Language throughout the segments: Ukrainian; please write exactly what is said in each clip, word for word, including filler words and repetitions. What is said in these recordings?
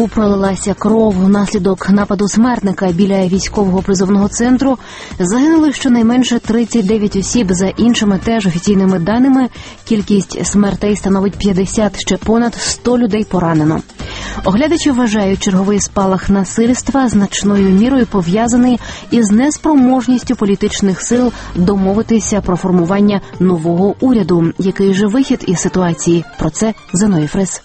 Дніпру пролилася кров внаслідок нападу смертника біля військового призовного центру. Загинули щонайменше тридцять дев'ять осіб. За іншими теж офіційними даними, кількість смертей становить п'ятдесят, ще понад сто людей поранено. Оглядачі вважають, черговий спалах насильства значною мірою пов'язаний із неспроможністю політичних сил домовитися про формування нового уряду. Який же вихід із ситуації? Про це Зиновій Фрис.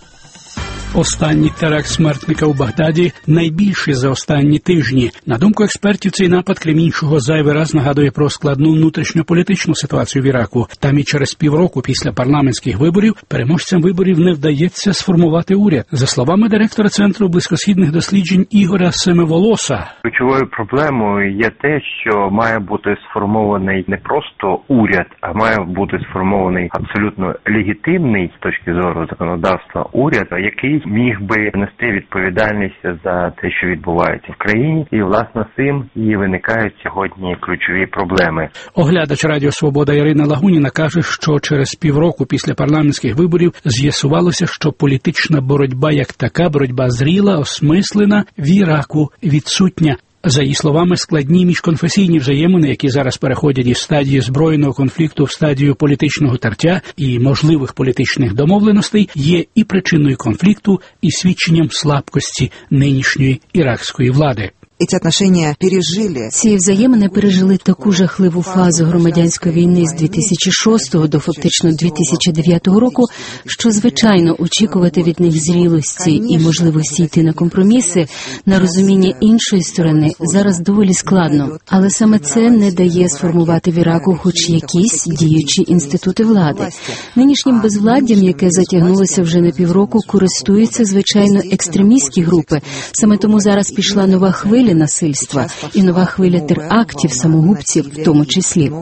Останній теракт смертника у Багдаді найбільший за останні тижні. На думку експертів, цей напад, крім іншого, зайвий раз нагадує про складну внутрішньополітичну ситуацію в Іраку. Там і через півроку після парламентських виборів переможцям виборів не вдається сформувати уряд. За словами директора Центру близькосхідних досліджень Ігоря Семиволоса. Ключовою проблемою є те, що має бути сформований не просто уряд, а має бути сформований абсолютно легітимний з точки зору законодавства уряд, який міг би нести відповідальність за те, що відбувається в країні, і власне цим і виникають сьогодні ключові проблеми. Оглядач Радіо Свобода Ірина Лагуніна каже, що через півроку після парламентських виборів з'ясувалося, що політична боротьба як така, боротьба зріла, осмислена, в Іраку відсутня. За її словами, складні міжконфесійні взаємини, які зараз переходять із стадії збройного конфлікту в стадію політичного тертя і можливих політичних домовленостей, є і причиною конфлікту, і свідченням слабкості нинішньої іракської влади. Ці отношения пережили. Ці взаємини пережили таку жахливу фазу громадянської війни з дві тисячі шостого до фактично дві тисячі дев'ятого року, що, звичайно, очікувати від них зрілості і можливості йти на компроміси, на розуміння іншої сторони зараз доволі складно. Але саме це не дає сформувати в Іраку хоч якісь діючі інститути влади. Нинішнім безвладдям, яке затягнулося вже на півроку, користуються, звичайно, екстремістські групи. Саме тому зараз пішла нова хвиля насильства і нова хвиля терактів, самогубців в тому числі.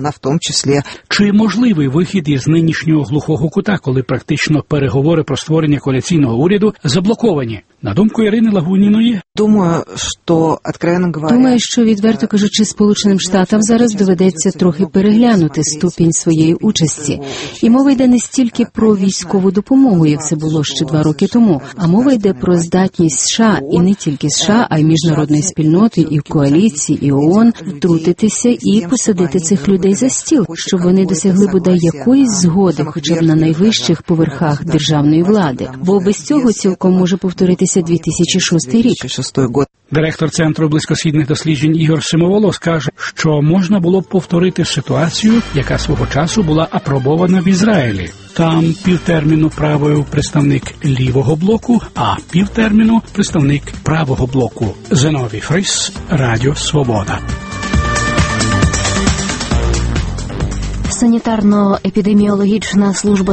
Чи можливий вихід із нинішнього глухого кута, коли практично переговори про створення коаліційного уряду заблоковані? На думку Ірини Лагуніної, Думаю, що, откровенно говоря... Думаю, що, відверто кажучи, Сполученим Штатам зараз доведеться трохи переглянути ступінь своєї участі. І мова йде не стільки про військову допомогу, як це було ще два роки тому, а мова йде про здатність США, і не тільки США, а й міжнародної спільноти, і коаліції, і ООН, втрутитися і посадити цих людей за стіл, щоб вони досягли бодай якоїсь згоди, хоча б на найвищих поверхах державної влади. Бо без цього цілком може повторитися дві тисячі шостий рік. Директор Центру близькосхідних досліджень Ігор Семиволос каже, що можна було б повторити ситуацію, яка свого часу була апробована в Ізраїлі. Там півтерміну правив представник лівого блоку, а півтерміну представник правого блоку. Зиновій Фрис, Радіо Свобода. Санітарно-епідеміологічна служба